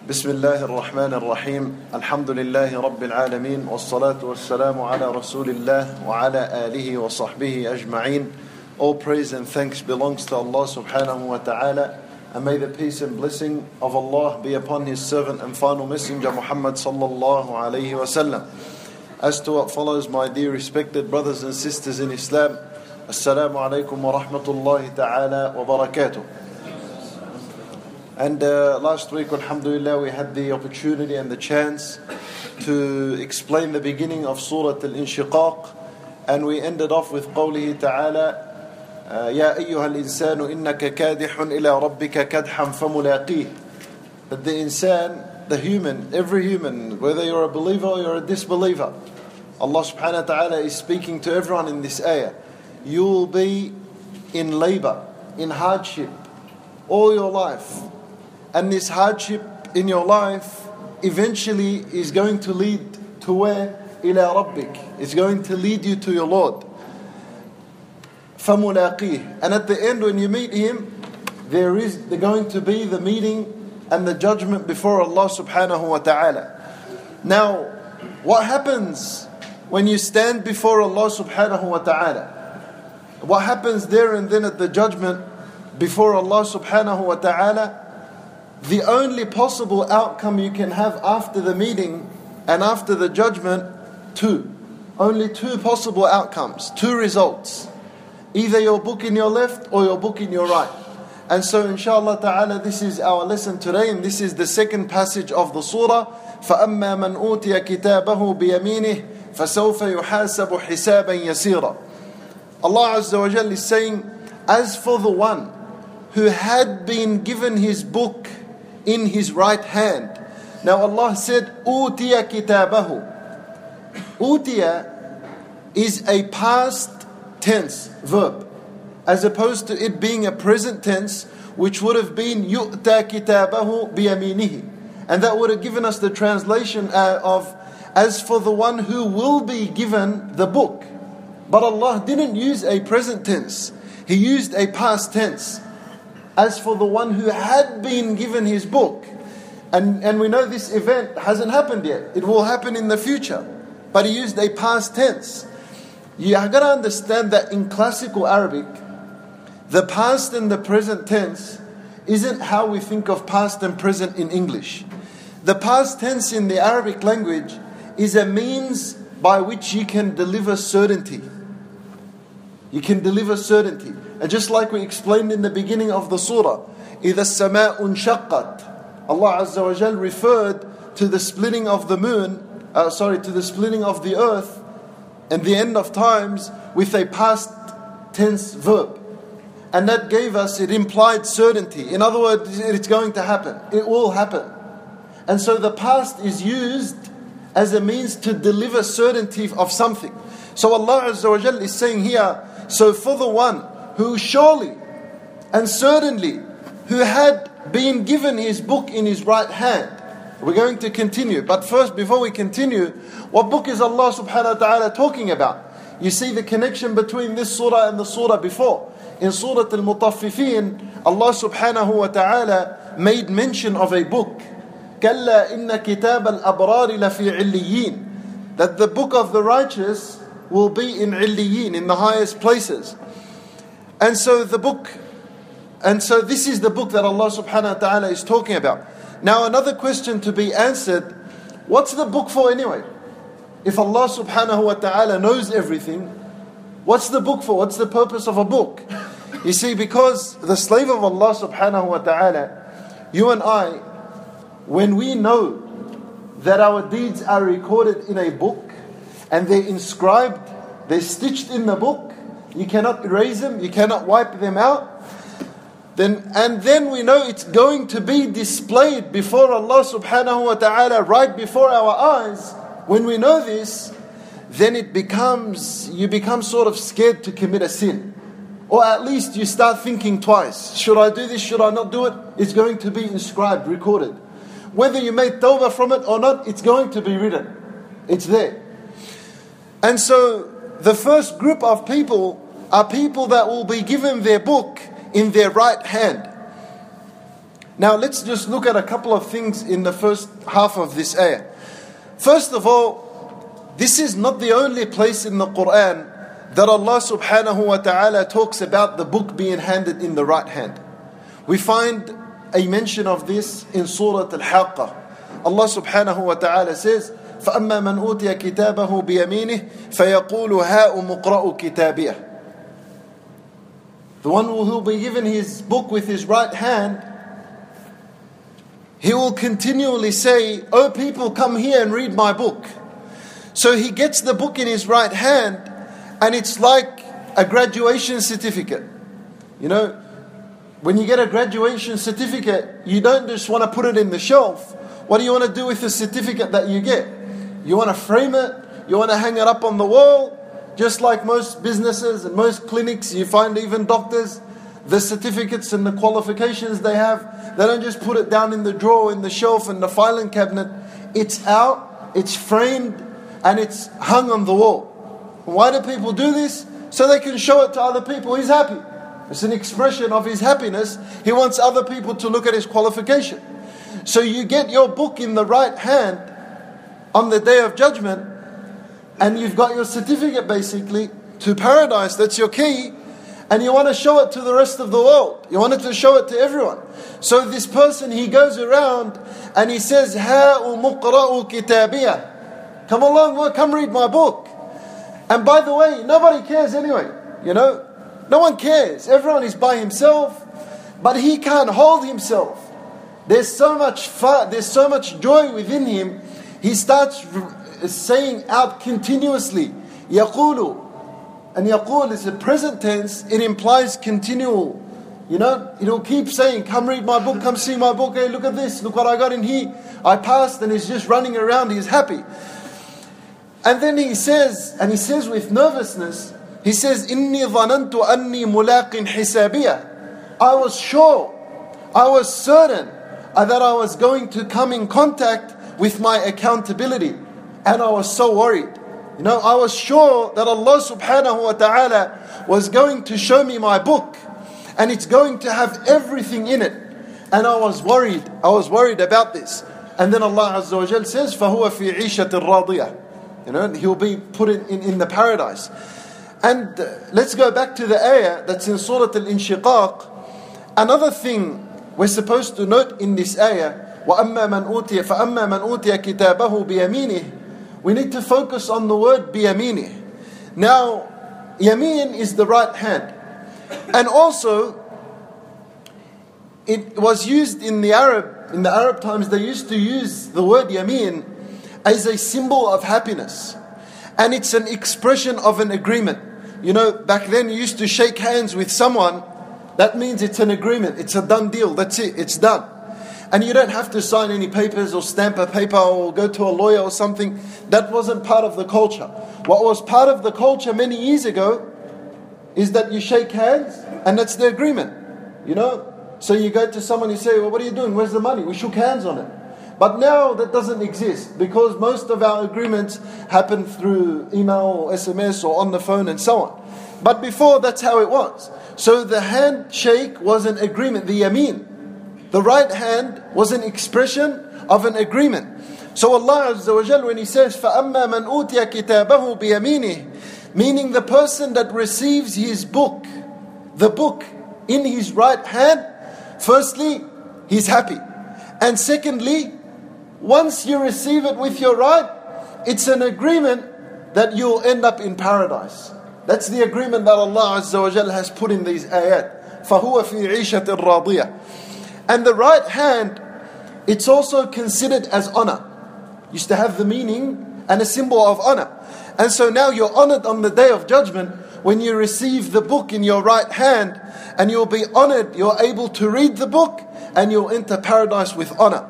بسم الله الرحمن الرحيم الحمد لله رب العالمين والصلاة والسلام على رسول الله وعلى آله وصحبه أجمعين. All praise and thanks belongs to Allah subhanahu wa ta'ala, and may the peace and blessing of Allah be upon His servant and final messenger Muhammad sallallahu alayhi wa sallam. As to what follows, my dear respected brothers and sisters in Islam, Assalamu alaikum wa rahmatullahi ta'ala wa barakatuh. And last week, alhamdulillah, we had the opportunity and the chance to explain the beginning of Surah Al-Inshiqaq, and we ended off with قوله تعالى يا أيها الإنسان إنك كادح إلى ربك كدحا فملاقيه. That the insan, the human, every human, whether you're a believer or you're a disbeliever, Allah subhanahu wa ta'ala is speaking to everyone in this ayah. You will be in labor, in hardship, all your life. And this hardship in your life eventually is going to lead to where? إِلَىٰ رَبِّكَ. It's going to lead you to your Lord. فَمُلَاقِيهِ. And at the end, when you meet Him, there's going to be the meeting and the judgment before Allah subhanahu wa ta'ala. Now, what happens when you stand before Allah subhanahu wa ta'ala? What happens there and then at the judgment before Allah subhanahu wa ta'ala? The only possible outcome you can have after the meeting and after the judgment, only two possible outcomes, two results. Either your book in your left or your book in your right. And so inshallah ta'ala, this is our lesson today, and this is the second passage of the surah. فَأَمَّا مَنْ أُوتِيَ كِتَابَهُ بِيَمِينِهِ فَسَوْفَ يُحَاسَبُ حِسَابًا يَسِيرًا. Allah Azza wa Jalla is saying, as for the one who had been given his book in his right hand. Now Allah said, أُوتِيَ كِتَابَهُ. Utiya is a past tense verb, as opposed to it being a present tense, which would have been يُؤْتَى كِتَابَهُ بِيَمِينِهِ. And that would have given us the translation of, as for the one who will be given the book. But Allah didn't use a present tense. He used a past tense. As for the one who had been given his book. And we know this event hasn't happened yet. It will happen in the future. But he used a past tense. You have got to understand that in classical Arabic, the past and the present tense isn't how we think of past and present in English. The past tense in the Arabic language is a means by which you can deliver certainty. You can deliver certainty. And just like we explained in the beginning of the surah, إِذَا السَّمَاءُ انشَقَّتْ. Allah Azza wa Jal referred to the splitting of the to the splitting of the earth and the end of times with a past tense verb. And that gave us, it implied certainty. In other words, it's going to happen. It will happen. And so the past is used as a means to deliver certainty of something. So Allah Azza wa Jal is saying here, so for the one who surely and certainly who had been given his book in his right hand. We're going to continue. But first, before we continue, what book is Allah subhanahu wa ta'ala talking about? You see the connection between this surah and the surah before. In Surah Al-Mutaffifin, Allah subhanahu wa ta'ala made mention of a book. كَلَّا إِنَّ كِتَابَ الْأَبْرَارِ لَفِي عِلِّيِّينَ. That the book of the righteous will be in Illiyin, in the highest places. And so this is the book that Allah subhanahu wa ta'ala is talking about. Now another question to be answered, what's the book for anyway? If Allah subhanahu wa ta'ala knows everything, what's the book for? What's the purpose of a book? You see, because the slave of Allah subhanahu wa ta'ala, you and I, when we know that our deeds are recorded in a book, and they're inscribed, they're stitched in the book, you cannot erase them, you cannot wipe them out. Then we know it's going to be displayed before Allah subhanahu wa ta'ala, right before our eyes. When we know this, then you become sort of scared to commit a sin. Or at least you start thinking twice. Should I do this? Should I not do it? It's going to be inscribed, recorded. Whether you made tawbah from it or not, it's going to be written. It's there. And so the first group of people are people that will be given their book in their right hand. Now let's just look at a couple of things in the first half of this ayah. First of all, this is not the only place in the Quran that Allah subhanahu wa ta'ala talks about the book being handed in the right hand. We find a mention of this in Surah Al-Haqqah. Allah subhanahu wa ta'ala says, فَأَمَّا مَنْ أُوتِيَ كِتَابَهُ بِيَمِينِهِ فَيَقُولُ هَاؤُمُ اقْرَءُوا كِتَابِيَهْ. The one who will be given his book with his right hand, he will continually say, "O people, come here and read my book." So he gets the book in his right hand, and it's like a graduation certificate. You know, when you get a graduation certificate, you don't just want to put it in the shelf. What do you want to do with the certificate that you get? You want to frame it, you want to hang it up on the wall. Just like most businesses and most clinics, you find even doctors, the certificates and the qualifications they have, they don't just put it down in the drawer, in the shelf, in the filing cabinet. It's out, it's framed, and it's hung on the wall. Why do people do this? So they can show it to other people. He's happy. It's an expression of his happiness. He wants other people to look at his qualification. So you get your book in the right hand on the Day of Judgment, and you've got your certificate basically to paradise. That's your key. And you want to show it to the rest of the world. You wanted to show it to everyone. So this person, he goes around and he says, هَاؤُمُ اقْرَءُوا كِتَابِيَهْ. Come along, come read my book. And by the way, nobody cares anyway. You know, no one cares. Everyone is by himself. But he can't hold himself. There's so much fun, there's so much joy within him. He starts saying out continuously, يَقُولُ. And yaqul is a present tense, it implies continual. You know, it'll keep saying, come read my book, come see my book, hey, look at this, look what I got in here. I passed, and he's just running around, he's happy. And then he says with nervousness, he says, إِنِّي ظَنَنْتُ أَنِّي مُلَاقٍ حِسَابِيَهْ. I was sure, I was certain that I was going to come in contact with my accountability. And I was so worried. You know, I was sure that Allah subhanahu wa ta'ala was going to show me my book, and it's going to have everything in it. And I was worried about this. And then Allah Azza wa Jal says, فَهُوَ فِي عِيشَةٍ رَاضِيَةٍ. You know, he'll be put in the paradise. And let's go back to the ayah that's in Surah Al-Inshiqaq. Another thing we're supposed to note in this ayah, فَأَمَّا مَنْ أُوتِيَ كِتَابَهُ بِيَمِينِهِ. We need to focus on the word بِيَمِينِهِ. Now, yameen is the right hand. And also, it was used in the Arab times, they used to use the word yameen as a symbol of happiness. And it's an expression of an agreement. You know, back then you used to shake hands with someone. That means it's an agreement. It's a done deal. That's it. It's done. And you don't have to sign any papers or stamp a paper or go to a lawyer or something. That wasn't part of the culture. What was part of the culture many years ago is that you shake hands and that's the agreement. You know? So you go to someone, you say, well, what are you doing? Where's the money? We shook hands on it. But now that doesn't exist, because most of our agreements happen through email or SMS or on the phone and so on. But before, that's how it was. So the handshake was an agreement, the yameen. The right hand was an expression of an agreement. So Allah Azza wa Jal, when He says, فَأَمَّا مَنْ أُوتِيَ كِتَابَهُ بِيَمِينِهِ, meaning the person that receives his book, the book in his right hand, firstly, he's happy. And secondly, once you receive it with your right, it's an agreement that you'll end up in paradise. That's the agreement that Allah Azza wa Jal has put in these ayat. فَهُوَ فِي عِيشَةٍ رَاضِيَةٍ. And the right hand, it's also considered as honor. Used to have the meaning and a symbol of honor. And so now you're honored on the Day of Judgment when you receive the book in your right hand, and you'll be honored. You're able to read the book and you'll enter paradise with honor.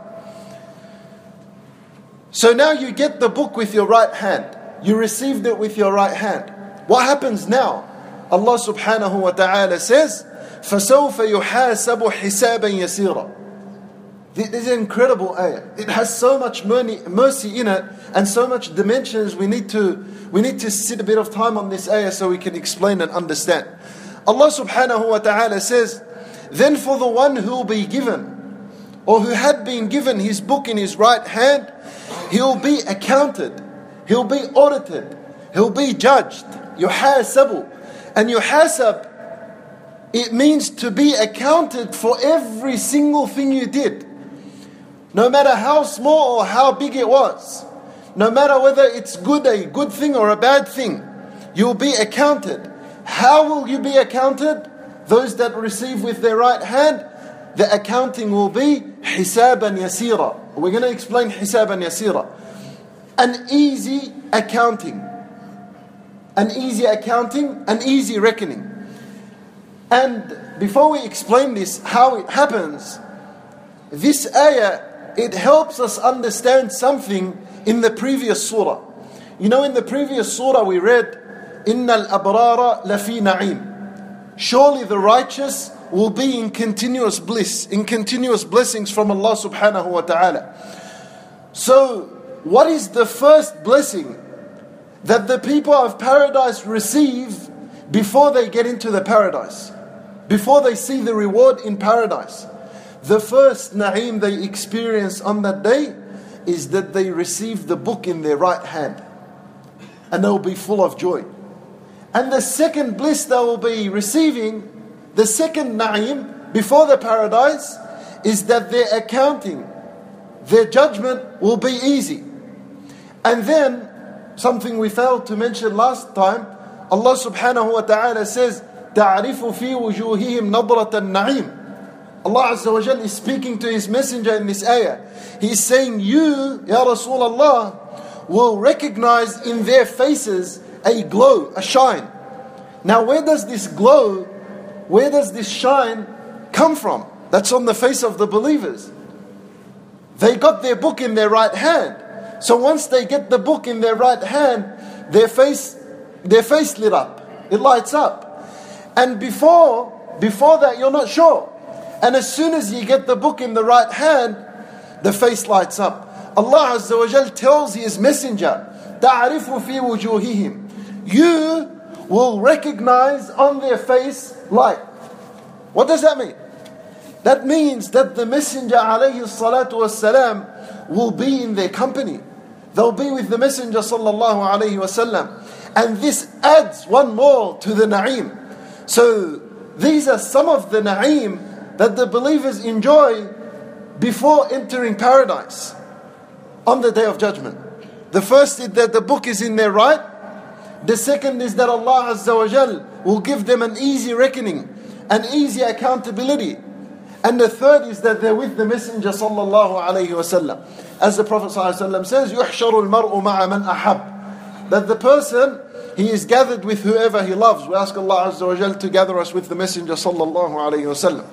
So now you get the book with your right hand. You received it with your right hand. What happens now? Allah subhanahu wa ta'ala says, فَسَوْفَ يُحَاسَبُ حِسَابًا يَسِيرًا. This is an incredible ayah. It has so much mercy in it and so much dimensions. We need to sit a bit of time on this ayah so we can explain and understand. Allah subhanahu wa ta'ala says, then for the one who will be given or who had been given his book in his right hand, he'll be accounted, he'll be audited, he'll be judged. Yuhasabu. And yuhasab, it means to be accounted for every single thing you did. No matter how small or how big it was. No matter whether it's a good thing or a bad thing. You'll be accounted. How will you be accounted? Those that receive with their right hand, the accounting will be hisaban yasira. We're going to explain hisaban yasira. An easy accounting. An easy accounting, an easy reckoning. And before we explain this, how it happens, this ayah, it helps us understand something in the previous surah. You know, in the previous surah we read, إِنَّ الْأَبْرَارَ لَفِي نَعِيمٍ. Surely the righteous will be in continuous bliss, in continuous blessings from Allah subhanahu wa ta'ala. So, what is the first blessing that the people of paradise receive before they get into the paradise? Before they see the reward in paradise? The first na'im they experience on that day is that they receive the book in their right hand. And they'll be full of joy. And the second bliss they will be receiving, the second na'im before the paradise, is that their accounting, their judgment will be easy. And then, something we failed to mention last time, Allah subhanahu wa ta'ala says, تَعْرِفُ فِي وُجُوهِهِمْ نَضْرَةَ النَّعِيمِ. Allah Azza wa Jal is speaking to His Messenger in this ayah. He is saying, you, Ya Rasulullah, will recognize in their faces a glow, a shine. Now where does this glow, where does this shine come from? That's on the face of the believers. They got their book in their right hand. So once they get the book in their right hand, their face lit up. It lights up. And before that you're not sure. And as soon as you get the book in the right hand, the face lights up. Allah Azza wa Jal tells His Messenger, تَعْرِفُ فِي وُجُوهِهِمْ. You will recognize on their face light. What does that mean? That means that the Messenger alayhi salatu wasalam will be in their company. They'll be with the Messenger sallallahu alayhi wasallam. And this adds one more to the na'im. So these are some of the na'im that the believers enjoy before entering paradise on the Day of Judgment. The first is that the book is in their right. The second is that Allah Azza wa Jal will give them an easy reckoning, an easy accountability. And the third is that they're with the Messenger sallallahu alayhi wasallam. As the Prophet sallallahu alayhi wasallam says, يُحْشَرُ الْمَرْءُ مَعَ مَنْ أَحَبْ. That the person, he is gathered with whoever he loves. We ask Allah Azza wa Jal to gather us with the Messenger sallallahu alayhi wasallam.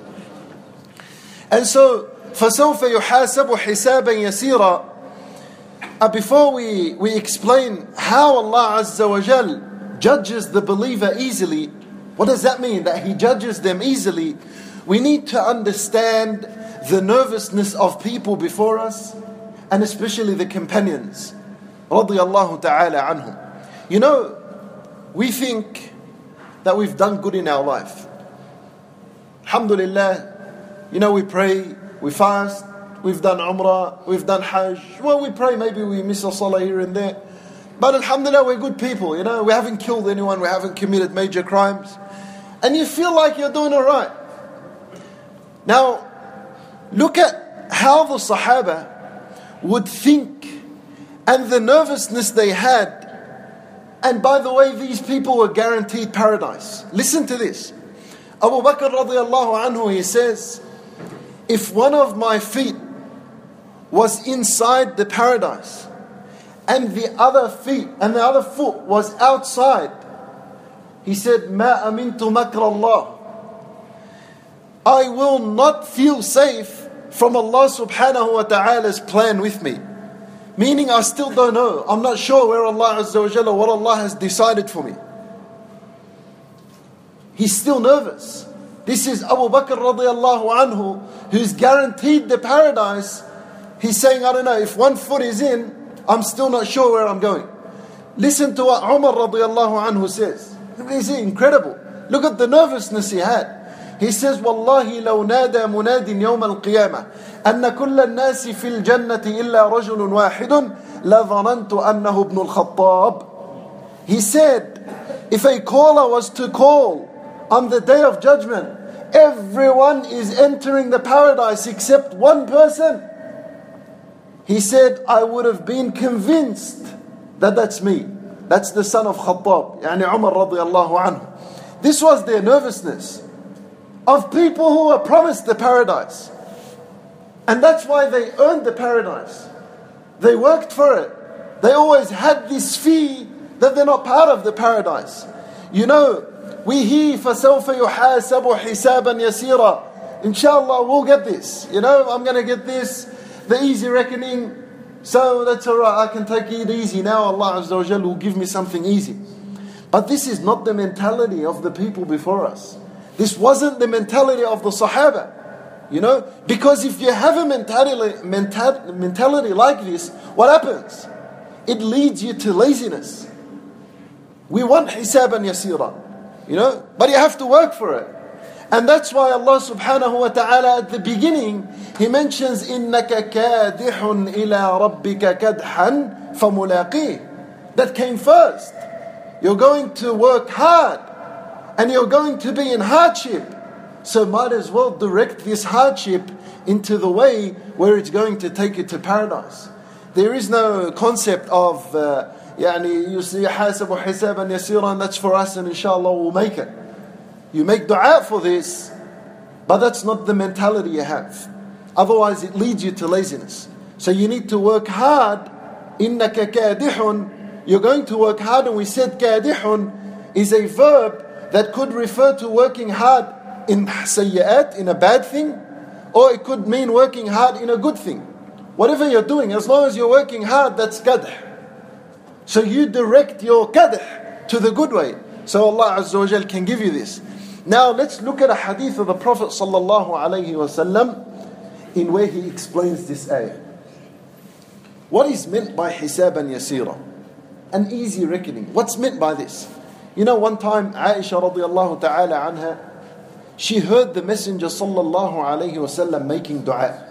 And so, فَسَوْفَ يُحَاسَبُ حِسَابًا يَسِيرًا. Before we explain how Allah Azza wa Jal judges the believer easily, what does that mean? That He judges them easily? We need to understand the nervousness of people before us, and especially the companions. Radiyallahu ta'ala anhum. You know, we think that we've done good in our life. Alhamdulillah, you know, we pray, we fast, we've done Umrah, we've done Hajj. Well, we pray, maybe we miss a Salah here and there. But Alhamdulillah, we're good people, you know. We haven't killed anyone, we haven't committed major crimes. And you feel like you're doing alright. Now, look at how the Sahaba would think and the nervousness they had. And by the way, these people were guaranteed paradise. Listen to this. Abu Bakr radiallahu anhu, he says, if one of my feet was inside the paradise and the other foot was outside, he said, ما أمنت مكر الله. I will not feel safe from Allah subhanahu wa ta'ala's plan with me. Meaning I still don't know. I'm not sure where Allah Azza wa Jalla, what Allah has decided for me. He's still nervous. This is Abu Bakr radiallahu anhu, who's guaranteed the paradise. He's saying, I don't know, if one foot is in, I'm still not sure where I'm going. Listen to what Umar radiallahu anhu says. It's incredible. Look at the nervousness he had. He says, Wallahi law nada munadin yawm al-qiyamah أن كل الناس في الجنة إلا رجل واحد لظننت أنه ابن الخطاب. He said, if a caller was to call on the day of judgment, everyone is entering the paradise except one person. He said, I would have been convinced that that's me. That's the son of Khattab, يعني Umar radiallahu anhu. This was their nervousness of people who were promised the paradise. And that's why they earned the paradise. They worked for it. They always had this fear that they're not part of the paradise. You know, we hear فَسَوْفَ يُحَاسَبُ حِسَابًا يَسِيرًا. Inshallah, we'll get this. You know, I'm going to get this, the easy reckoning. So that's alright, I can take it easy. Now Allah Azza wa Jal will give me something easy. But this is not the mentality of the people before us. This wasn't the mentality of the Sahaba. You know, because if you have a mentality like this, what happens? It leads you to laziness. We want hisaban yasira, you know, but you have to work for it. And that's why Allah subhanahu wa ta'ala at the beginning, He mentions إِنَّكَ كَادِحٌ إِلَىٰ رَبِّكَ كَدْحًا فَمُلَاقِيهِ. That came first. You're going to work hard and you're going to be in hardship. So might as well direct this hardship into the way where it's going to take you to paradise. There is no concept of you see حاسب حسابا يسيرا, and that's for us and inshallah we'll make it. You make dua for this, but that's not the mentality you have. Otherwise it leads you to laziness. So you need to work hard. إِنَّكَ كَادِحٌ. You're going to work hard, and we said كَادِحٌ is a verb that could refer to working hard in sayyi'at, in a bad thing, or it could mean working hard in a good thing. Whatever you're doing, as long as you're working hard, that's kadh. So you direct your kadh to the good way. So Allah Azza wa Jal can give you this. Now let's look at a hadith of the Prophet sallallahu alaihi wasallam in where he explains this ayah. What is meant by hisaban yasira? An easy reckoning. What's meant by this? You know, one time Aisha radiallahu ta'ala anha, she heard the Messenger sallallahu alayhi wasallam making dua.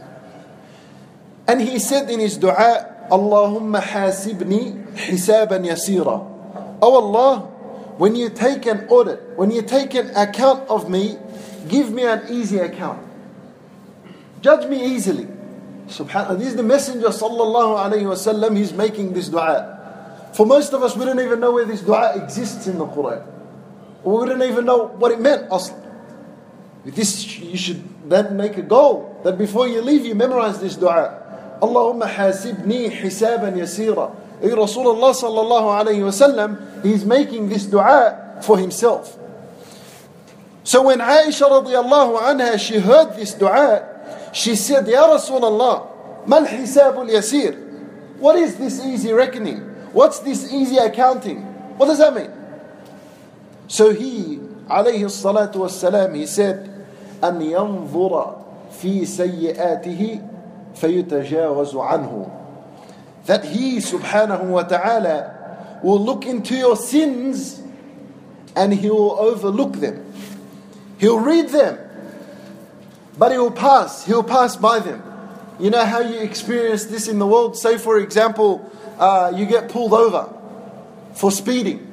And he said in his dua, Allahumma hasibni hisaban yasira. Oh Allah, when you take an audit, when you take an account of me, give me an easy account. Judge me easily. Subhanallah, this is the Messenger sallallahu alayhi wasallam, he's making this dua. For most of us, we don't even know where this dua exists in the Quran. Or we don't even know what it meant. With this, you should then make a goal that before you leave, you memorize this dua. Allahumma hasibni hisaban yasira. Rasulullah sallallahu alayhi wasallam, he's making this dua for himself. So when Aisha radiallahu anha, she heard this dua, she said, Ya Rasulullah, mal hisabul yasir? What is this easy reckoning? What's this easy accounting? What does that mean? So he, alayhi salatu wassalam, he said, أن ينظر في سيئاته فيتجاوز عنه. That he subhanahu wa ta'ala will look into your sins and he will overlook them. He'll read them, but he'll pass by them. You know how you experience this in the world? Say for example, you get pulled over for speeding.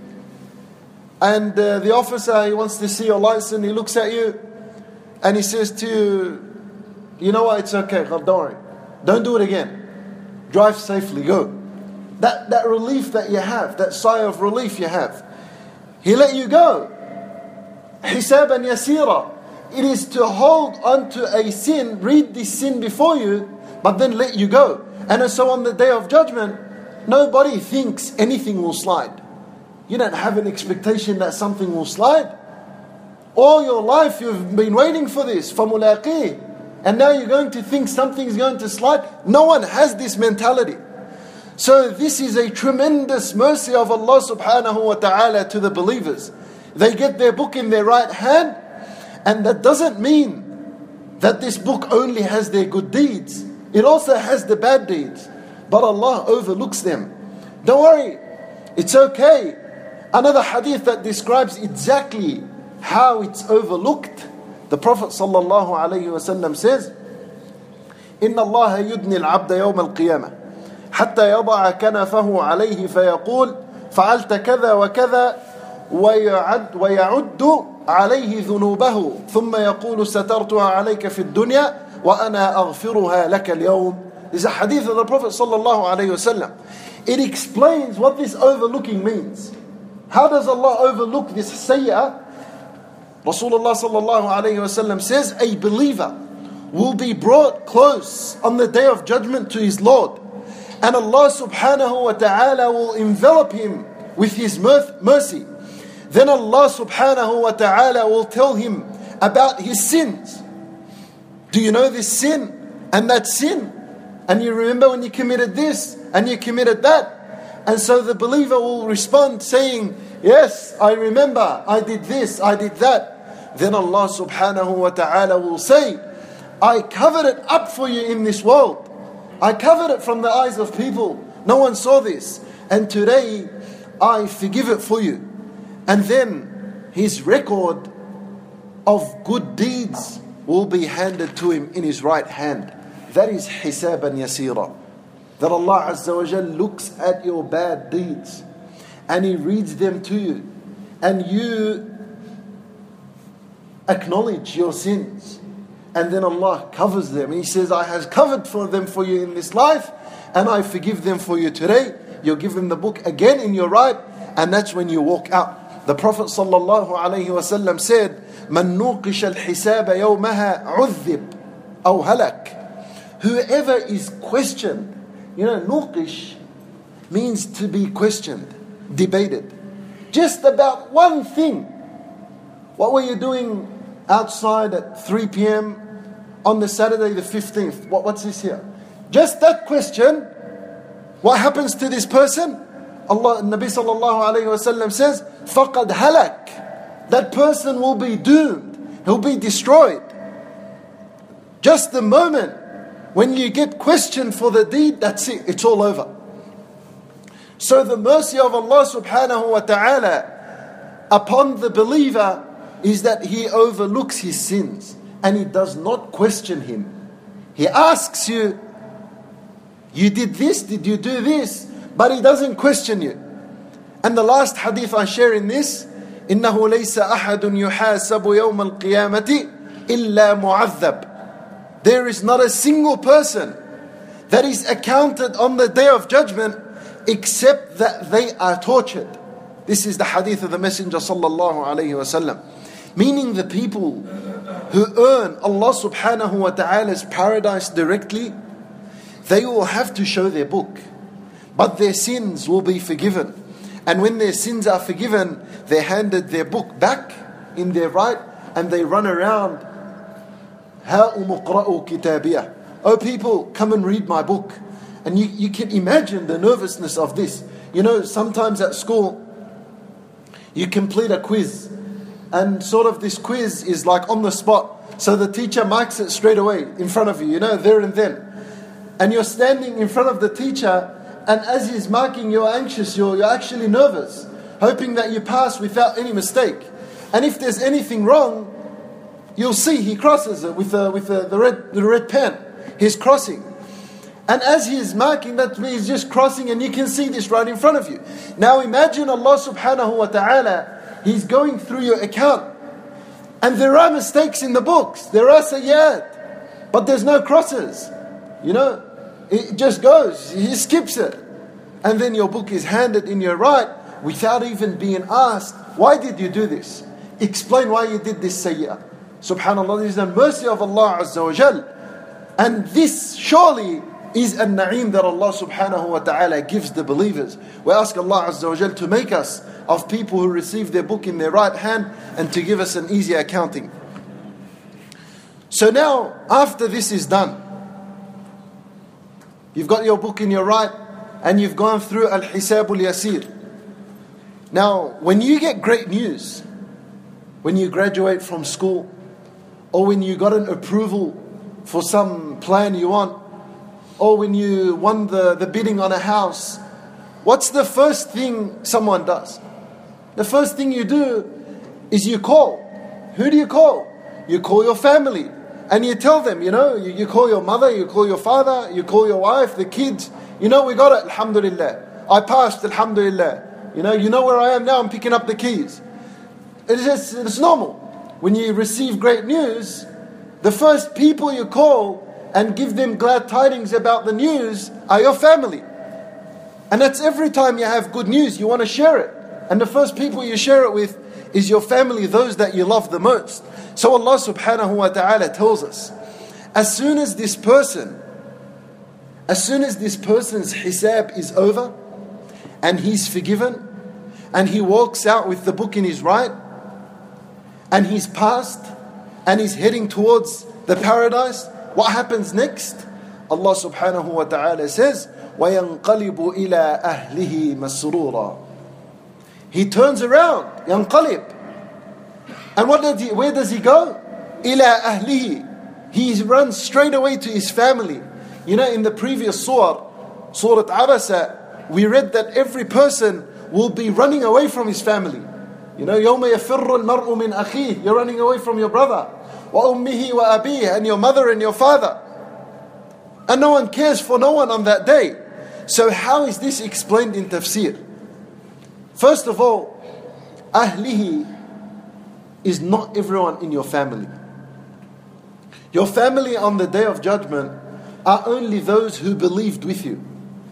And the officer, he wants to see your license, he looks at you and he says to you, you know what, it's okay, don't worry. Don't do it again. Drive safely, go. That relief that you have, that sigh of relief you have. He let you go. Hisaban yasira. It is to hold onto a sin, read this sin before you, but then let you go. And so on the day of judgment, nobody thinks anything will slide. You don't have an expectation that something will slide. All your life you've been waiting for this, فَمُلَاقِيهِ. And now you're going to think something's going to slide. No one has this mentality. So this is a tremendous mercy of Allah subhanahu wa ta'ala to the believers. They get their book in their right hand, and that doesn't mean that this book only has their good deeds. It also has the bad deeds. But Allah overlooks them. Don't worry, it's okay. Another hadith that describes exactly how it's overlooked. The Prophet sallallahu alaihi wasallam says, إن الله يدني العبد يوم القيامة حتى يضع كنفه عليه فيقول فعلت كذا وكذا ويعد عليه ذنوبه ثم يقول سترتها عليك في الدنيا وأنا أغفرها لك اليوم. There's a hadith of the Prophet sallallahu alayhi wasallam. It explains what this overlooking means. How does Allah overlook this sayyah? Rasulullah sallallahu alayhi wasallam says a believer will be brought close on the day of judgment to his Lord, and Allah subhanahu wa ta'ala will envelop him with his mercy. Then Allah subhanahu wa ta'ala will tell him about his sins. Do you know this sin and that sin? And you remember when you committed this and you committed that. And so the believer will respond saying, yes, I remember, I did this, I did that. Then Allah subhanahu wa ta'ala will say, I covered it up for you in this world. I covered it from the eyes of people. No one saw this. And today, I forgive it for you. And then his record of good deeds will be handed to him in his right hand. That is hisaban yasira. That Allah Azza wa Jal looks at your bad deeds and He reads them to you, and you acknowledge your sins, and then Allah covers them. He says, I have covered for them for you in this life, and I forgive them for you today. You'll give them the book again in your right, and that's when you walk out. The Prophet sallallahu alaihi wasallam said, "Man nuqish al-hisab yawmaha udhib aw halak." Whoever is questioned, nuqish means to be questioned, debated. Just about one thing. What were you doing outside at 3 p.m. on the Saturday the 15th? What's this here? Just that question. What happens to this person? Allah, Nabi sallallahu alayhi wa sallam says, فَقَدْ halak. That person will be doomed. He'll be destroyed. Just the moment when you get questioned for the deed, that's it. It's all over. So the mercy of Allah subhanahu wa ta'ala upon the believer is that He overlooks his sins and He does not question him. He asks you, you did this, did you do this? But He doesn't question you. And the last hadith I share in this, إِنَّهُ لَيْسَ أَحَدٌ يُحَاسَبُ يَوْمَ الْقِيَامَةِ إِلَّا مُعَذَّبٌ. There is not a single person that is accounted on the day of judgment except that they are tortured. This is the hadith of the Messenger sallallahu alayhi wa sallam. Meaning the people who earn Allah subhanahu wa ta'ala's paradise directly, they will have to show their book. But their sins will be forgiven. And when their sins are forgiven, they're handed their book back in their right, and they run around, هَاؤُمُ اقْرَءُوا كِتَابِيَهْ. Oh people, come and read my book. And you can imagine the nervousness of this. Sometimes at school, you complete a quiz. And sort of this quiz is like on the spot. So the teacher marks it straight away in front of you, there and then. And you're standing in front of the teacher, and as he's marking, you're anxious, you're actually nervous, hoping that you pass without any mistake. And if there's anything wrong, you'll see he crosses it with the red pen. He's crossing. And as he is marking, that means he's just crossing, and you can see this right in front of you. Now imagine Allah subhanahu wa ta'ala, He's going through your account. And there are mistakes in the books. There are sayyat. But there's no crosses. It just goes. He skips it. And then your book is handed in your right without even being asked, why did you do this? Explain why you did this sayyah. Subhanallah, this is the mercy of Allah Azza wa Jal. And this surely is a na'im that Allah subhanahu wa ta'ala gives the believers. We ask Allah Azza wa Jal to make us of people who receive their book in their right hand, and to give us an easy accounting. So now, after this is done, you've got your book in your right, and you've gone through Al-Hisabul Yasir. Now, when you get great news, when you graduate from school, or when you got an approval for some plan you want, or when you won the bidding on a house, what's the first thing someone does? The first thing you do is you call. Who do you call? You call your family. And you tell them, you call your mother, you call your father, you call your wife, the kids. We got it, alhamdulillah. I passed, alhamdulillah. You know where I am now, I'm picking up the keys. It's normal. When you receive great news, the first people you call and give them glad tidings about the news are your family. And that's every time you have good news, you want to share it. And the first people you share it with is your family, those that you love the most. So Allah subhanahu wa ta'ala tells us, as soon as this person's hisab is over, and he's forgiven, and he walks out with the book in his right, and he's passed, and he's heading towards the paradise, what happens next? Allah subhanahu wa ta'ala says, وَيَنْقَلِبُ إِلَىٰ أَهْلِهِ مَسْرُورًا. He turns around, ينقلب. And where does he go? إِلَىٰ أَهْلِهِ. He runs straight away to his family. In the previous Surah Abasa, we read that every person will be running away from his family. يَوْمَ يَفِرُّ الْمَرْءُ مِنْ أَخِيهِ. You're running away from your brother. وَأُمِّهِ وَأَبِيهِ. And your mother and your father. And no one cares for no one on that day. So how is this explained in tafsir? First of all, ahlihi is not everyone in your family. Your family on the Day of Judgment are only those who believed with you.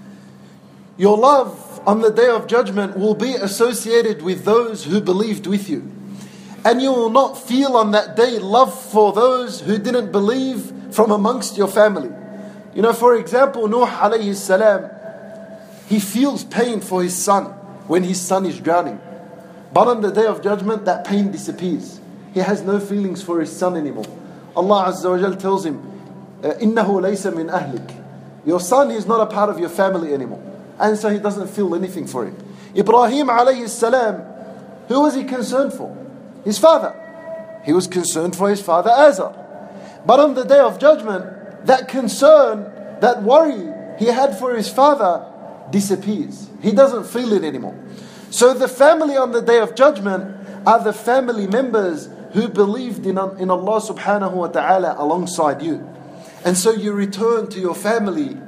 Your love on the Day of Judgment will be associated with those who believed with you. And you will not feel on that day love for those who didn't believe from amongst your family. For example, Nuh alayhi salam, he feels pain for his son when his son is drowning. But on the Day of Judgment, that pain disappears. He has no feelings for his son anymore. Allah Azza wa Jal tells him, إِنَّهُ لَيْسَ مِنْ أَهْلِكَ. Your son is not a part of your family anymore. And so he doesn't feel anything for him. Ibrahim alayhi salam, who was he concerned for? His father. He was concerned for his father Azar. But on the Day of Judgment, that concern, that worry he had for his father disappears. He doesn't feel it anymore. So the family on the Day of Judgment are the family members who believed in Allah subhanahu wa ta'ala alongside you. And so you return to your family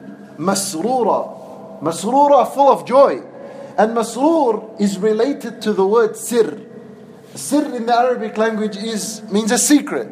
masroora. Masroora, full of joy. And masroor is related to the word sir. Sir in the Arabic language means a secret.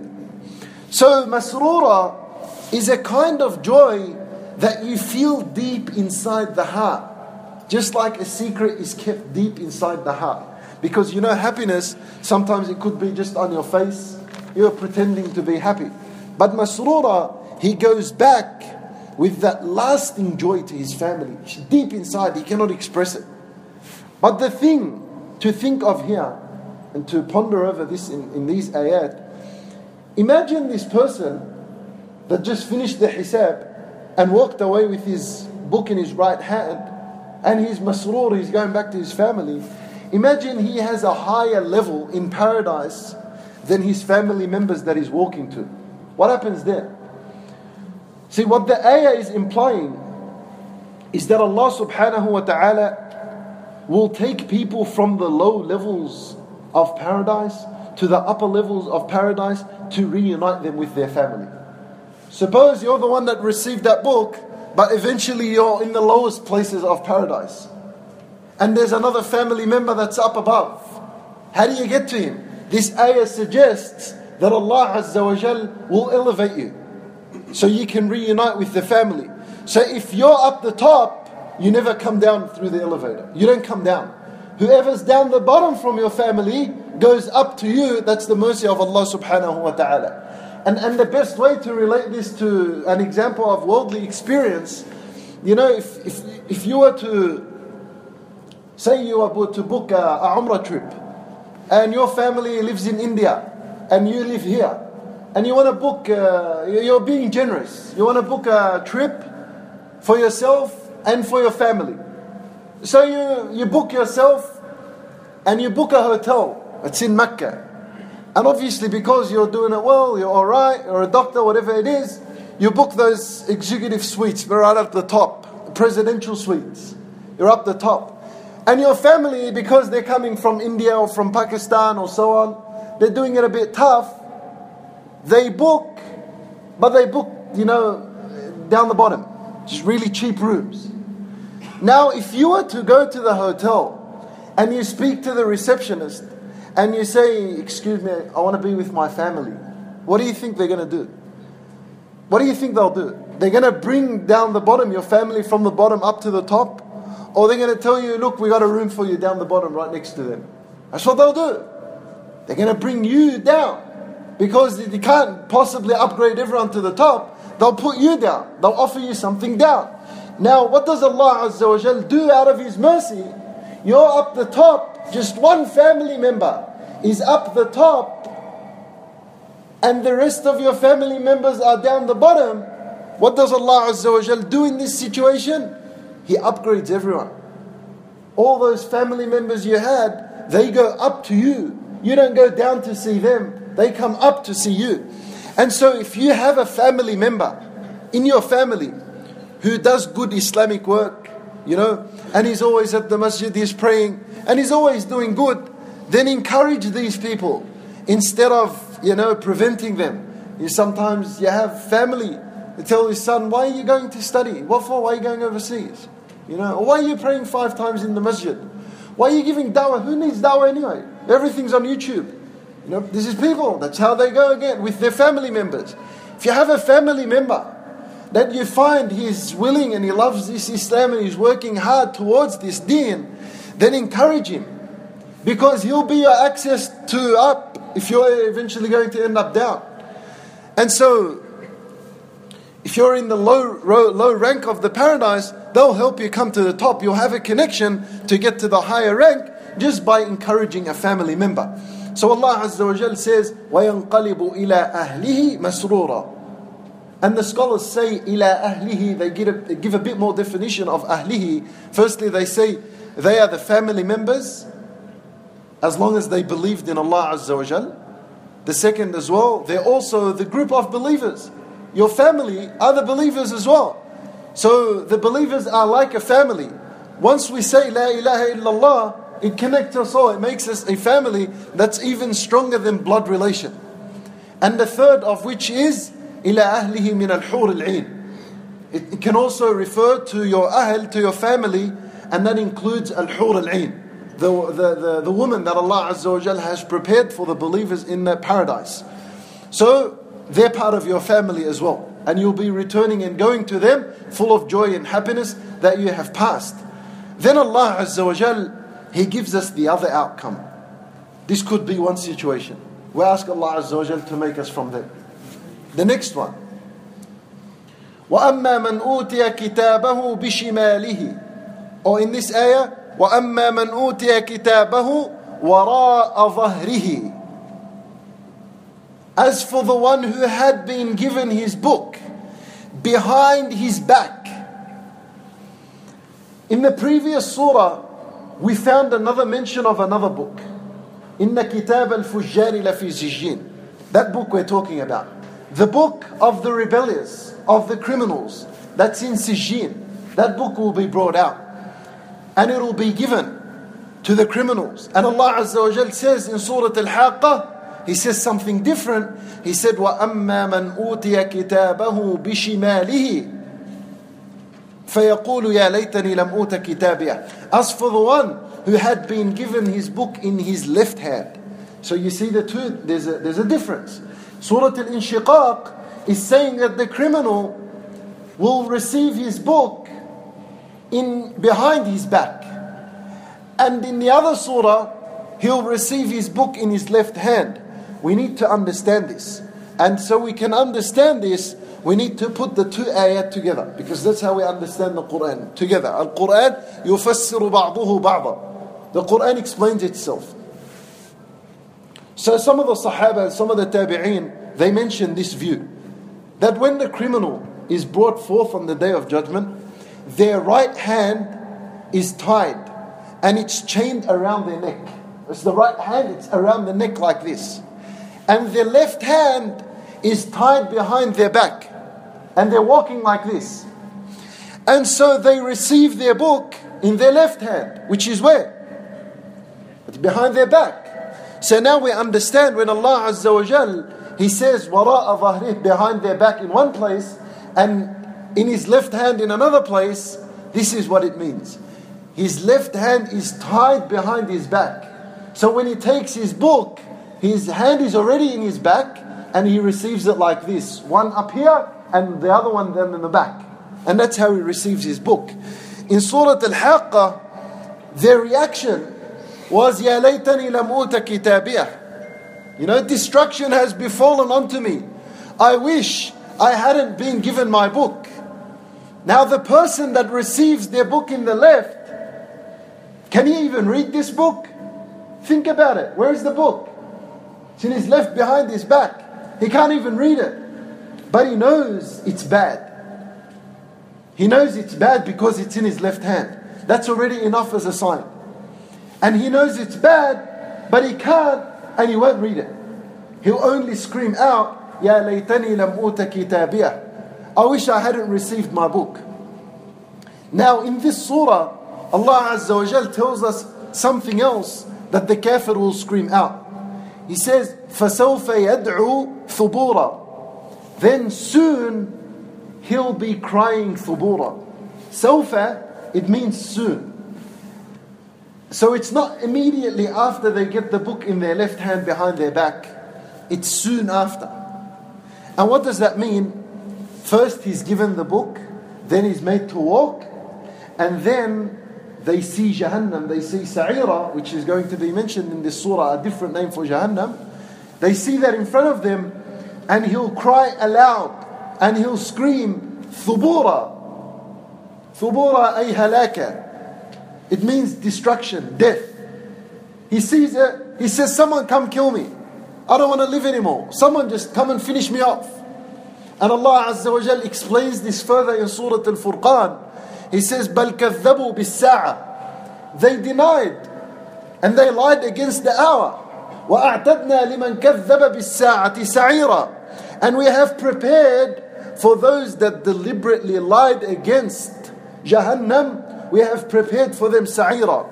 So masroora is a kind of joy that you feel deep inside the heart. Just like a secret is kept deep inside the heart. Because happiness, sometimes it could be just on your face. You're pretending to be happy. But masroora, he goes back with that lasting joy to his family. Deep inside, he cannot express it. But the thing to think of here, and to ponder over this in these ayat, imagine this person that just finished the hisab and walked away with his book in his right hand, and he's masroor, he's going back to his family. Imagine he has a higher level in paradise than his family members that he's walking to. What happens there? See, what the ayah is implying is that Allah subhanahu wa ta'ala will take people from the low levels of paradise to the upper levels of paradise to reunite them with their family. Suppose you're the one that received that book, but eventually you're in the lowest places of paradise. And there's another family member that's up above. How do you get to him? This ayah suggests that Allah Azza wa Jal will elevate you, so you can reunite with the family. So if you're up the top, you never come down through the elevator. You don't come down. Whoever's down the bottom from your family goes up to you. That's the mercy of Allah subhanahu wa ta'ala. And the best way to relate this to an example of worldly experience, if you were to, say you were to book a Umrah trip, and your family lives in India, and you live here, and you want to book, you're being generous, you want to book a trip for yourself and for your family. So you book yourself, and you book a hotel. It's in Mecca. And obviously because you're doing it well, you're alright, you're a doctor, whatever it is, you book those executive suites, we're right up the top, presidential suites. You're up the top. And your family, because they're coming from India or from Pakistan or so on, they're doing it a bit tough. They book but they book, down the bottom, just really cheap rooms. Now, if you were to go to the hotel and you speak to the receptionist and you say, excuse me, I want to be with my family, what do you think they're going to do? What do you think they'll do? They're going to bring down the bottom, your family, from the bottom up to the top? Or they're going to tell you, look, we got a room for you down the bottom right next to them? That's what they'll do. They're going to bring you down. Because you can't possibly upgrade everyone to the top. They'll put you down. They'll offer you something down. Now, what does Allah Azza wa Jal do out of His mercy? You're up the top. Just one family member is up the top. And the rest of your family members are down the bottom. What does Allah Azza wa Jal do in this situation? He upgrades everyone. All those family members you had, they go up to you. You don't go down to see them. They come up to see you. And so if you have a family member in your family who does good Islamic work, and he's always at the masjid, he's praying, and he's always doing good, then encourage these people instead of, preventing them. Sometimes you have family, they tell his son, why are you going to study? What for? Why are you going overseas? Or why are you praying 5 times in the masjid? Why are you giving dawah? Who needs dawah anyway? Everything's on YouTube. This is people. That's how they go again with their family members. If you have a family member that you find he's willing and he loves this Islam and he's working hard towards this deen, then encourage him. Because he'll be your access to up if you're eventually going to end up down. And so, if you're in the low rank of the paradise, they'll help you come to the top. You'll have a connection to get to the higher rank just by encouraging a family member. So Allah Azza wa Jal says, وَيَنْقَلِبُ إِلَىٰ أَهْلِهِ مَسْرُورًا. And the scholars say, إِلَىٰ أَهْلِهِ, they give a bit more definition of أهله. Firstly, they say, they are the family members, as long as they believed in Allah Azza wa Jal. The second as well, they're also the group of believers. Your family are the believers as well. So the believers are like a family. Once we say La ilaha illallah, it connects us all. It makes us a family that's even stronger than blood relation. And the third of which is إِلَىٰ أَهْلِهِ مِنَ الْحُورِ الْعِينِ. It can also refer to your ahl, to your family, and that includes al-hur al-ain, the woman that Allah Azza wa Jal has prepared for the believers in that paradise. So they're part of your family as well. And you'll be returning and going to them full of joy and happiness that you have passed. Then Allah Azza wa Jal, He gives us the other outcome. This could be one situation. We ask Allah Azza wa Jal to make us from them. The next one. وَأَمَّا مَنْ أُوتِيَ كِتَابَهُ بِشِمَالِهِ. Or in this ayah, وَأَمَّا مَنْ أُوتِيَ كِتَابَهُ وَرَاءَ ظَهْرِهِ. As for the one who had been given his book behind his back. In the previous surah, we found another mention of another book. إِنَّ كِتَابَ الْفُجَّارِ لَفِي سِجِّينٍ. That book we're talking about. The book of the rebellious, of the criminals, that's in Sijjin. That book will be brought out. And it will be given to the criminals. And Allah Azza wa Jal says in Surah Al-Haqqah, He says something different. He said, وَأَمَّا مَنْ أُوتِيَ كِتَابَهُ بِشِمَالِهِ فَيَقُولُ يَا لَيْتَنِي لَمْ أُوتَ كِتَابِيَهْ. As for the one who had been given his book in his left hand. So you see the two, there's a difference. Surah Al-Inshiqaq is saying that the criminal will receive his book behind his back. And in the other surah, he'll receive his book in his left hand. We need to understand this. And so we can understand this, we need to put the two ayat together. Because that's how we understand the Quran together. Al-Quran يُفَسِّرُ بَعْضُهُ بَعْضًا. The Quran explains itself. So some of the Sahaba and some of the Tabi'een, they mention this view. That when the criminal is brought forth on the Day of Judgment, their right hand is tied. And it's chained around their neck. It's the right hand, it's around the neck like this. And their left hand is tied behind their back. And they're walking like this. And so they receive their book in their left hand, which is where? It's behind their back. So now we understand when Allah Azza wa Jal he says وَرَاءَ ظَهْرِهِ, behind their back in one place, and in his left hand in another place. This is what it means. His left hand is tied behind his back. So when he takes his book, his hand is already in his back, and he receives it like this. One up here, and the other one then in the back. And that's how he receives his book. In Surah Al-Haqqah, their reaction was, يَا لَيْتَنِي لَمْ أُوتَ كِتَابِيَهْ. Destruction has befallen unto me. I wish I hadn't been given my book. Now the person that receives their book in the left, can he even read this book? Think about it. Where is the book? It's in his left behind his back. He can't even read it. But he knows it's bad. He knows it's bad because it's in his left hand. That's already enough as a sign. And he knows it's bad, but he can't, and he won't read it. He'll only scream out, يَا لَيْتَنِي لَمْ أُوتَ كِتَابِيَهْ. I wish I hadn't received my book. Now in this surah, Allah Azza wa Jal tells us something else that the kafir will scream out. He says, فَسَوْفَ يَدْعُو ثُبُورًا. Then soon he'll be crying ثُبُورًا. Sawfa, it means soon. So it's not immediately after they get the book in their left hand behind their back. It's soon after. And what does that mean? First he's given the book, then he's made to walk, and then they see Jahannam, they see Sa'ira, which is going to be mentioned in this surah, a different name for Jahannam. They see that in front of them, and he'll cry aloud, and he'll scream, Thubura. Thubura ay halaka. It means destruction, death. He sees it, he says, someone come kill me. I don't want to live anymore. Someone just come and finish me off. And Allah Azza wa Jal explains this further in Surah Al-Furqan. He says, بَلْ كَذَّبُوا بِالسَّاعَةِ. They denied and they lied against the hour. وَأَعْتَدْنَا لِمَنْ كَذَّبَ بِالسَّاعَةِ سَعِيرًا. And we have prepared for those that deliberately lied against Jahannam, we have prepared for them Sa'ira.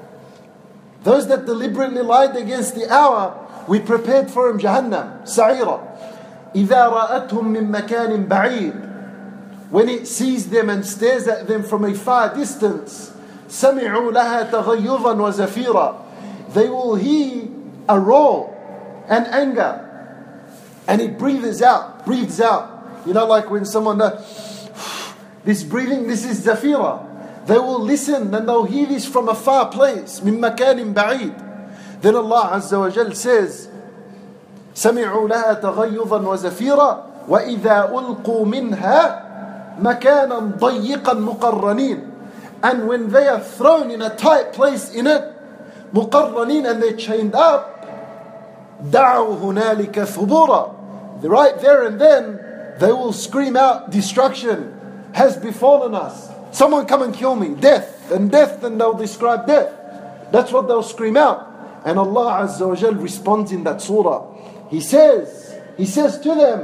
Those that deliberately lied against the hour, we prepared for them Jahannam, Sa'ira. إِذَا رَأَتْهُمْ مِنْ مَكَانٍ بَعِيدٍ. When it sees them and stares at them from a far distance, سَمِعُوا لَهَا تَغَيُّظًا وَزَفِيرًا. They will hear a roar and anger, and it breathes out. Like when someone does this breathing, this is zafira. They will listen and they'll hear this from a far place, مِن مَكَانٍ بَعِيدٍ. Then Allah Azza wa Jal says, سَمِعُوا لَهَا تَغَيُّظًا وَزَفِيرًا وَإِذَا أُلْقُوا مِنْهَا مَكَانًا ضَيِّقًا مُقَرَّنِينَ. And when they are thrown in a tight place in it, مُقَرَّنِينَ, and they're chained up, دَعَوْا هُنَالِكَ ثُبُورًا. Right there and then, they will scream out, destruction has befallen us. Someone come and kill me. Death, and they'll describe death. That's what they'll scream out. And Allah Azza wa Jal responds in that surah. He says to them,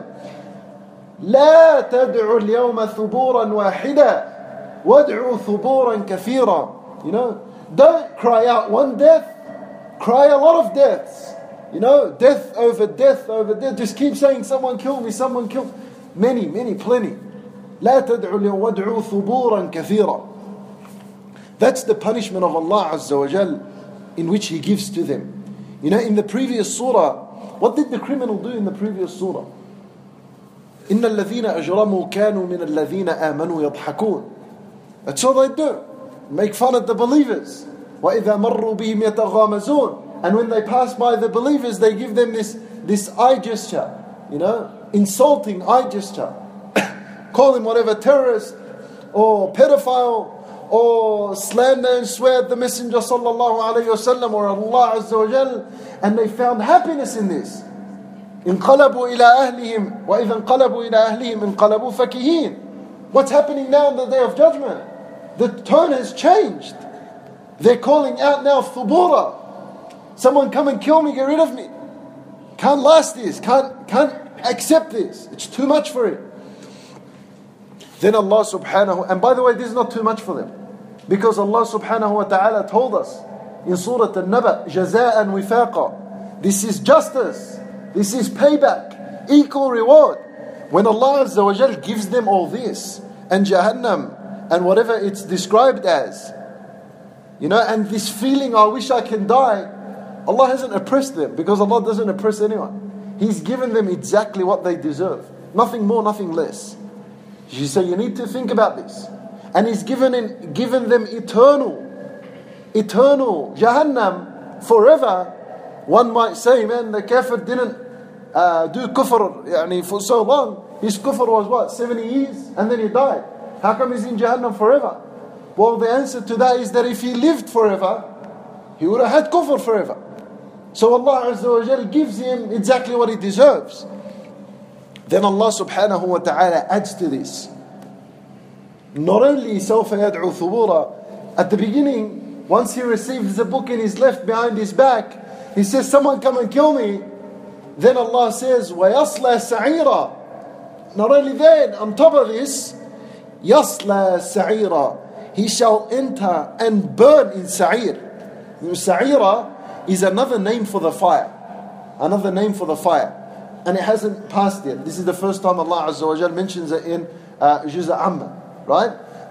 لا تدعوا اليوم ثبورا واحدا وادعوا ثبورا كثيرا. Don't cry out one death, cry a lot of deaths. Death over death over death. Just keep saying, someone kill me, someone kill me. Many, plenty. لا تدعوا اليوم وادعوا ثبورا كثيرا. That's the punishment of Allah Azza wa Jal in which He gives to them. In the previous surah, what did the criminal do in the previous surah? إِنَّ الَّذِينَ أَجْرَمُوا كَانُوا مِنَ الَّذِينَ آمَنُوا يَضْحَكُونَ. That's all they do. Make fun of the believers. وَإِذَا مَرُّوا بِهِمْ يَتَغَامَزُونَ. And when they pass by the believers, they give them this eye gesture. Insulting eye gesture. Call him whatever, terrorist or pedophile, or slander and swear at the Messenger sallallahu alayhi wasallam or Allah Azza wa Jal, and they found happiness in this. انقلبوا إلى أهلهم وإذا انقلبوا إلى أهلهم انقلبوا فكهين. What's happening now on the Day of Judgment? The tone has changed. They're calling out now, Thubura. Someone come and kill me, get rid of me. Can't last this, can't accept this. It's too much for it. Then Allah subhanahu, and by the way, this is not too much for them, because Allah subhanahu wa ta'ala told us in Surah Al-Naba, جَزَاءً وِفَاقًا. This is justice, this is payback. equal reward. When Allah Azza wa Jal gives them all this, and Jahannam, and whatever it's described as, and this feeling, I wish I can die, Allah hasn't oppressed them, because Allah doesn't oppress anyone. He's given them exactly what they deserve. Nothing more, nothing less. You say, you need to think about this. And He's given them eternal Jahannam forever. One might say, man, the kafir didn't do kufr for so long. His kufr was what, 70 years? And then he died. How come he's in Jahannam forever? Well, the answer to that is that if he lived forever, he would have had kufr forever. So Allah Azza wa Jal gives him exactly what he deserves. Then Allah subhanahu wa ta'ala adds to this. Not only سوف يدعو ثبورا, at the beginning, once he receives the book in his left behind his back, he says, someone come and kill me. Then Allah says, وَيَصْلَى سَعِيرًا. Not only that, on top of this, يَصْلَى سَعِيرًا. He shall enter and burn in Sa'ir. Sa'ira is another name for the fire. Another name for the fire. And it hasn't passed yet. This is the first time Allah Azza wa Jal mentions it in Juz' Amma. Right?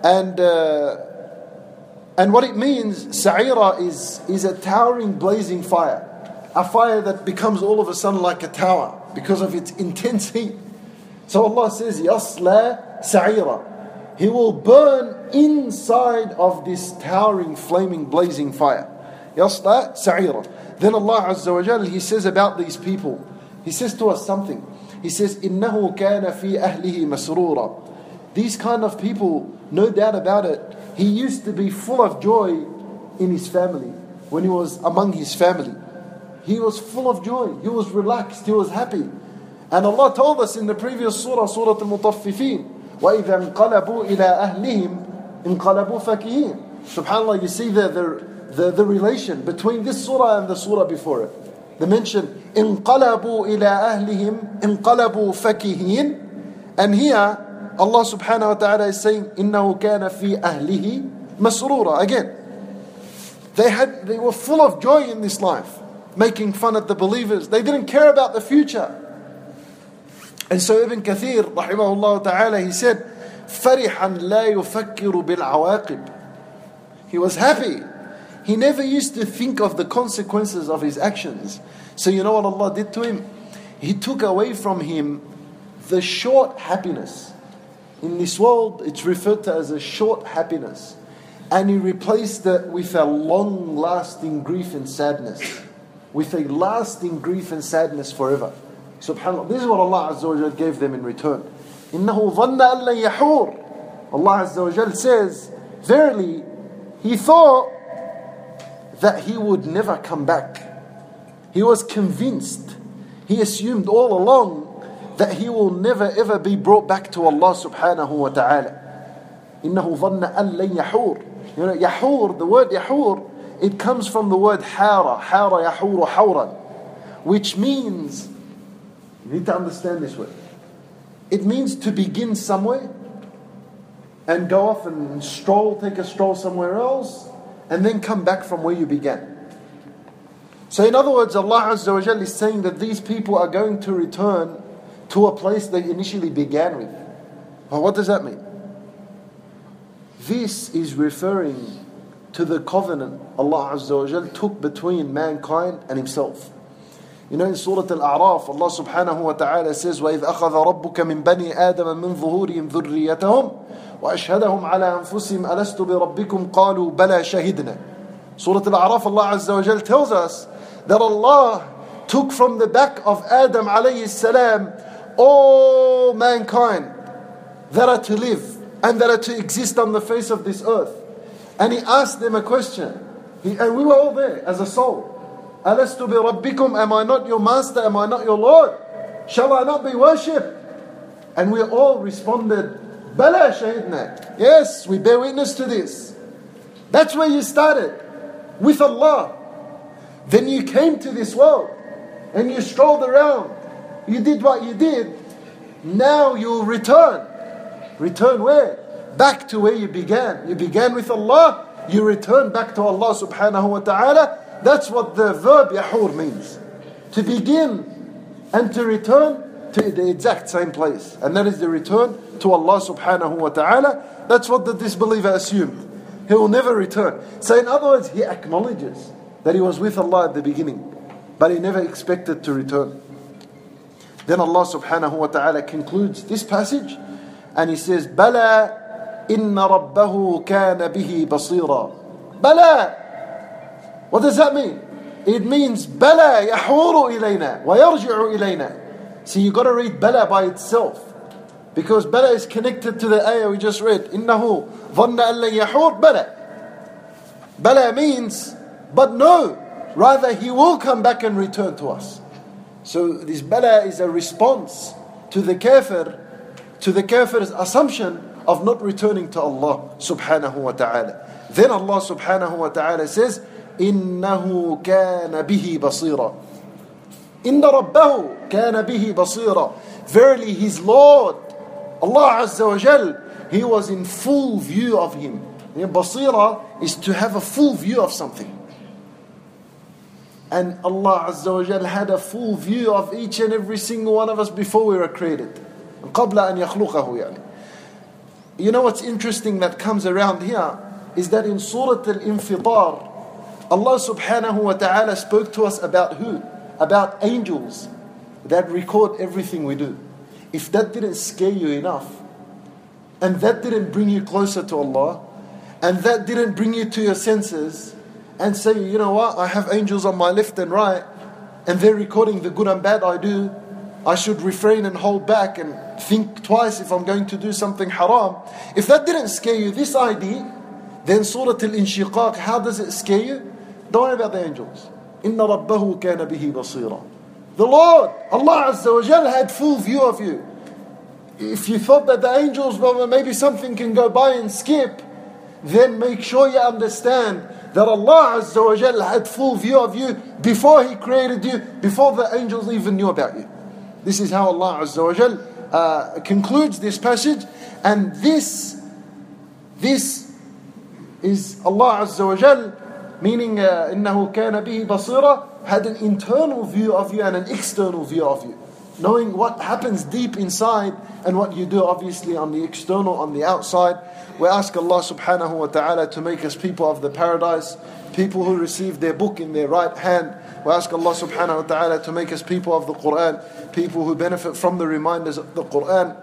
And what it means, Sa'ira is a towering blazing fire. A fire that becomes all of a sudden like a tower because of its intense heat. So Allah says, Yasla Sa'ira. He will burn inside of this towering, flaming, blazing fire. Yasla Sa'ira. Then Allah Azza wa Jal, He says about these people, He says to us something. He says, إِنَّهُ كَانَ فِي أَهْلِهِ مَسْرُورًا. These kind of people, no doubt about it, he used to be full of joy in his family. When he was among his family, he was full of joy. He was relaxed. He was happy. And Allah told us in the previous surah, Surah Al-Mutaffifin, وَإِذَا انْقَلَبُوا إِلَىٰ أَهْلِهِمْ انْقَلَبُوا فَكِهِينَ. SubhanAllah, you see the relation between this surah and the surah before it. The mention, انْقَلَبُوا إِلَىٰ أَهْلِهِمْ انْقَلَبُوا فَكِهِينَ. And here, Allah subhanahu wa ta'ala is saying, إِنَّهُ كَانَ فِي أَهْلِهِ مَسْرُورًا. Again, they were full of joy in this life, making fun at the believers. They didn't care about the future. And so Ibn Kathir, rahimahullah ta'ala, he said, فَرِحًا لَا يُفَكِّرُ بِالْعَوَاقِبِ. He was happy. He never used to think of the consequences of his actions. So you know what Allah did to him? He took away from him the short happiness. In this world, it's referred to as a short happiness. And He replaced it with a long-lasting grief and sadness. With a lasting grief and sadness forever. SubhanAllah. This is what Allah Azza wa Jal gave them in return. إِنَّهُ ظَنَّ أَن لَن يَحُورَ. Allah Azza wa Jal says, verily, he thought that he would never come back. He was convinced. He assumed all along that he will never ever be brought back to Allah subhanahu wa ta'ala. إِنَّهُ ظَنَّ أَن لَن يَحُورَ. Yahur, the word Yahur, it comes from the word Hara. Hara Yahuru Hawran. Which means, you need to understand this word. It means to begin somewhere and go off and take a stroll somewhere else and then come back from where you began. So in other words, Allah Azza wa Jalla is saying that these people are going to return to a place they initially began with. Well, what does that mean? This is referring to the covenant Allah Azza wa Jal took between mankind and Himself. You know, in Surah Al-A'raf, Allah subhanahu wa ta'ala says, وَإِذْ أَخَذَ رَبُّكَ مِنْ بَنِي آدَمَ مِنْ ظُهُورِهِمْ ذُرِّيَّتَهُمْ وَأَشْهَدَهُمْ عَلَىٰ أَنفُسِهِمْ أَلَسْتُ بِرَبِّكُمْ قَالُوا بَلَى شَهِدْنَا. Surah Al-A'raf, Allah Azza wa Jal tells us that Allah took from the back of Adam alayhi salam all mankind that are to live and that are to exist on the face of this earth. And He asked them a question. And we were all there as a soul. Alastu bi rabbikum, am I not your master? Am I not your Lord? Shall I not be worshipped? And we all responded, Bala shahidna. Yes, we bear witness to this. That's where you started, with Allah. Then you came to this world and you strolled around. You did what you did. Now you'll return. Return where? Back to where you began. You began with Allah. You return back to Allah subhanahu wa ta'ala. That's what the verb yahur means. To begin and to return to the exact same place. And that is the return to Allah subhanahu wa ta'ala. That's what the disbeliever assumed. He will never return. So in other words, he acknowledges that he was with Allah at the beginning, but he never expected to return. Then Allah subhanahu wa ta'ala concludes this passage and He says, Bala inna rabbahu kana bihi basira. Bala. What does that mean? It means Bala yahuru ilayna wa yarji'u ilayna. See, you got to read Bala by itself, because Bala is connected to the ayah we just read. Innahu dhanna an lan yahur Bala. Bala means, but no, rather He will come back and return to us. So this Bala is a response to the kafir's assumption of not returning to Allah subhanahu wa ta'ala. Then Allah subhanahu wa ta'ala says, إِنَّهُ كَانَ بِهِ بَصِيرًا. إِنَّ رَبَّهُ كَانَ بِهِ بَصِيرًا. Verily His Lord, Allah Azza wa Jal, He was in full view of Him. Basira is to have a full view of something. And Allah Azza wa Jal had a full view of each and every single one of us before we were created. قَبْلَ أَنْ يَخْلُقَهُ يعني. You know what's interesting that comes around here is that in Surah Al-Infitar, Allah subhanahu wa ta'ala spoke to us about who? About angels that record everything we do. If that didn't scare you enough, and that didn't bring you closer to Allah, and that didn't bring you to your senses, and say, you know what, I have angels on my left and right, and they're recording the good and bad I do, I should refrain and hold back and think twice if I'm going to do something haram. If that didn't scare you, this idea, then Surah Al-Inshiqaq, how does it scare you? Don't worry about the angels. إِنَّ رَبَّهُ كَانَ بِهِ بَصِيرًا. The Lord, Allah Azza wa Jal, had full view of you. If you thought that the angels, well, maybe something can go by and skip, then make sure you understand that Allah Azza wa Jal had full view of you before He created you, before the angels even knew about you. This is how Allah Azza wa Jal concludes this passage. And this is Allah Azza wa Jal, meaning إِنَّهُ كَانَ بِهِ بَصِيرًا, had an internal view of you and an external view of you. Knowing what happens deep inside and what you do obviously on the external, on the outside. We ask Allah subhanahu wa ta'ala to make us people of the paradise, people who receive their book in their right hand. We ask Allah subhanahu wa ta'ala to make us people of the Quran, people who benefit from the reminders of the Quran.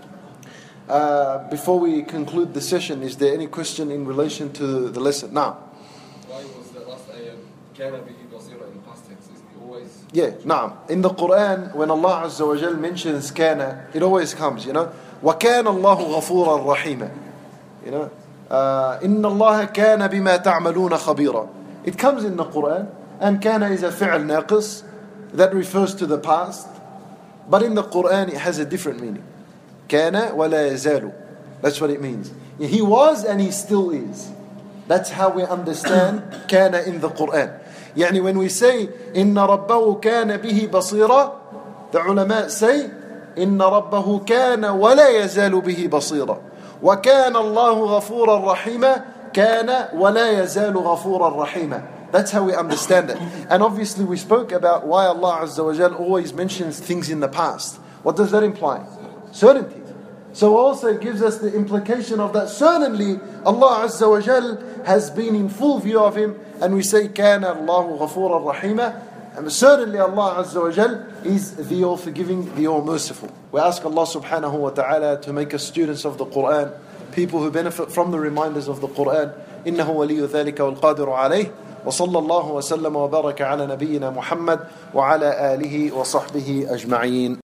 Before we conclude the session, is there any question in relation to the lesson? Now. Why was the last ayah كَانَ بِهِ بَصِيرًا in past tense? Is it always? Yeah, na'am. In the Quran, when Allah Azza wa Jal mentions kana, it always comes, you know. وَكَانَ اللَّهُ غَفُورًا رَحِيمًا. You know. إِنَّ اللَّهَ كَانَ بِمَا تَعْمَلُونَ خَبِيرًا. It comes in the Quran, and kana is a fi'l naqis that refers to the past. But in the Quran, it has a different meaning. Kana wa la yazalu. That's what it means. He was and He still is. That's how we understand kana in the Quran. Yani when we say inna rabbahu kana bihi basira, the ulama say inna rabbahu kana wa la yazalu bihi basira. Wa kana Allahu ghafuran rahima, kana wa la yazalu ghafuran rahima. That's how we understand it. And obviously we spoke about why Allah Azza wa Jal always mentions things in the past. What does that imply? Certainty. So also it gives us the implication of that certainly Allah Azza wa Jal has been in full view of Him, and we say Kana Allahu Ghafuran Rahima, and certainly Allah Azza wa Jal is the all forgiving, the all merciful. We ask Allah subhanahu wa ta'ala to make us students of the Quran, people who benefit from the reminders of the Quran. إنه ولي ذلك والقادر عليه. وصلى الله وسلم وبارك على نبينا محمد وعلى آله وصحبه أجمعين.